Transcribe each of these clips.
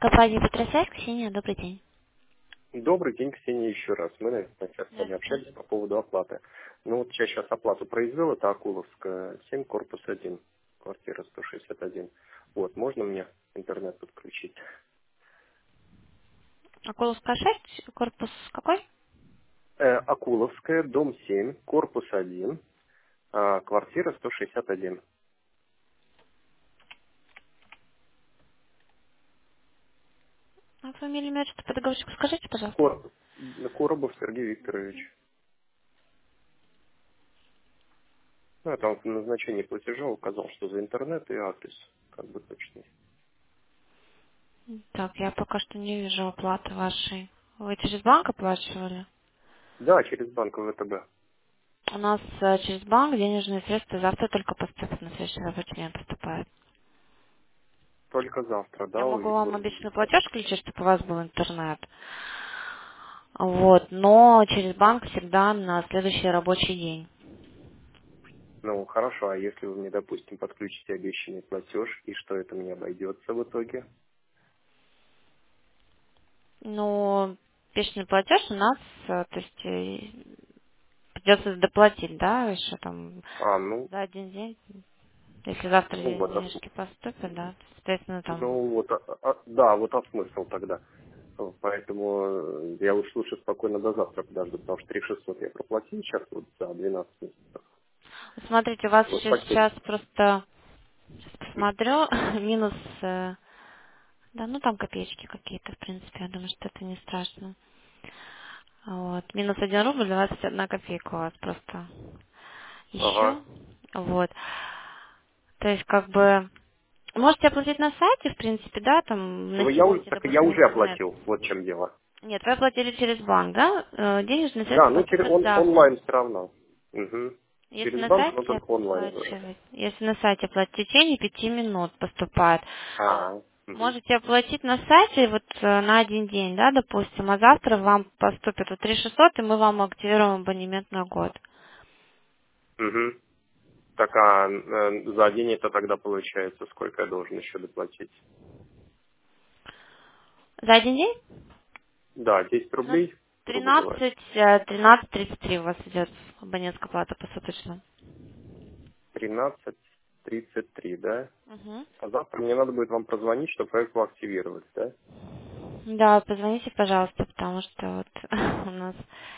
Компания Петросяй, Ксения, добрый день. Добрый день, Ксения, еще раз. Мы, наверное, сейчас с вами Здравствуйте. общались по поводу оплаты. Ну вот я сейчас оплату произвел, это Акуловская, 7, корпус 1, квартира 161. Вот, можно мне интернет подключить? Акуловская 6, корпус какой? Акуловская, дом 7, корпус 1, квартира 161. А фамилия, имя, что по договорчику скажите, пожалуйста. Корпус. Коробов Сергей Викторович. Ну, я там в назначении платежа указал, что за интернет и адрес, как бы точный. Так, я пока что не вижу оплаты вашей. Вы через банк оплачивали? Да, через банк ВТБ. У нас через банк денежные средства завтра только поступят, на следующий рабочий день поступают. Только завтра, Я да, могу вам обещанный уведомить. платеж включить, чтобы у вас был интернет. Вот, но через банк всегда на следующий рабочий день. Ну, хорошо, а если вы мне, допустим, подключите обещанный платеж, и что это мне обойдется в итоге? Но обещанный платеж у нас, то есть придется доплатить, да, еще там Ну, за один день. Если завтра ну вот, денежки поступят, да, соответственно, там. ну вот, да, вот смысл тогда. Поэтому я лучше спокойно до завтра подожду, потому что 3600 я проплатил сейчас вот за 12 месяцев. Смотрите, у вас Вот сейчас потерь. просто, сейчас посмотрю, минус, да, ну там копеечки какие-то, в принципе, я думаю, что это не страшно. Вот, минус 1 рубль, 21 копейка у вас просто еще. Ага. Вот. То есть, как бы, можете оплатить на сайте, в принципе, да, там Ну, я, вносите, так я допустим, уже интернет. оплатил, вот в чем дело. Нет, вы оплатили через банк, да? Денежные Да, средства ну через поступят завтра. онлайн все равно. Угу. Если Через на банк, но сайте только онлайн, говорят. оплачивать, если на сайте оплатить, в течение 5 минут поступает. Угу. Можете оплатить на сайте вот на один день, да, допустим, а завтра вам поступит вот 3600, и мы вам активируем абонемент на год. Угу. Так, за день это тогда получается, сколько я должен еще доплатить? За один день? Да, 10 Ну, рублей, грубо говоря. 13.33 у вас идет абонентская плата посуточно. 13:33, да? Мгм. А завтра мне надо будет вам прозвонить, чтобы проект активировать, да? Да, позвоните, пожалуйста, потому что вот у нас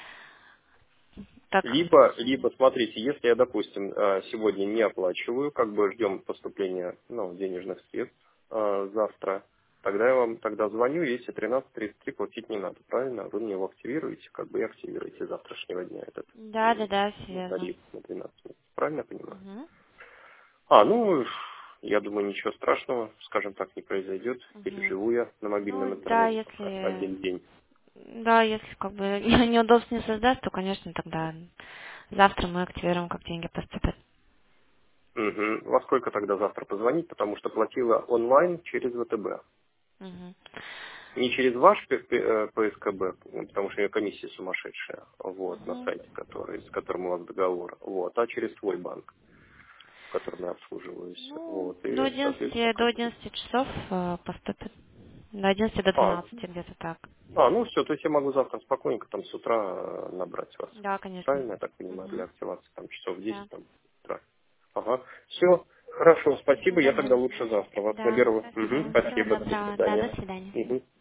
так Либо, смотрите, если я, допустим, сегодня не оплачиваю, как бы ждем поступления, денежных средств завтра, тогда я вам тогда звоню, если 13:33 платить не надо, правильно? Вы мне его активируете, как бы и активируете с завтрашнего дня этот Да, да, да, все верно. тариф на 12 месяцев. Правильно я понимаю? Мгм. Ну, я думаю, ничего страшного, скажем так, не произойдет. Мгм. Переживу я на мобильном Ну, да, интернете пока если, один день. да, если как бы неудобств не создаст, то, конечно, тогда завтра мы активируем, как деньги поступят. Мгм. Во сколько тогда завтра позвонить, потому что платила онлайн через ВТБ. Мгм. Не через ваш ПСКБ, потому что у нее комиссия сумасшедшая, вот, на Мгм. сайте, с которым у вас договор, вот, а через свой банк, в котором я обслуживаюсь, Ну, вот, и, соответственно, до как бы... 11 часов поступит. До 11 до А, 12 где-то так. ну все, то есть я могу завтра спокойненько там с утра набрать вас. Да, конечно. Правильно, я так понимаю, для Мгм. активации там часов в 10 Да. там утра. Ага. Все, хорошо, спасибо, я тогда Мгм. лучше завтра вас Да, наберу. Угу, хорошо. Всего спасибо, до доброго. Да, до свидания. свидания. Мгм.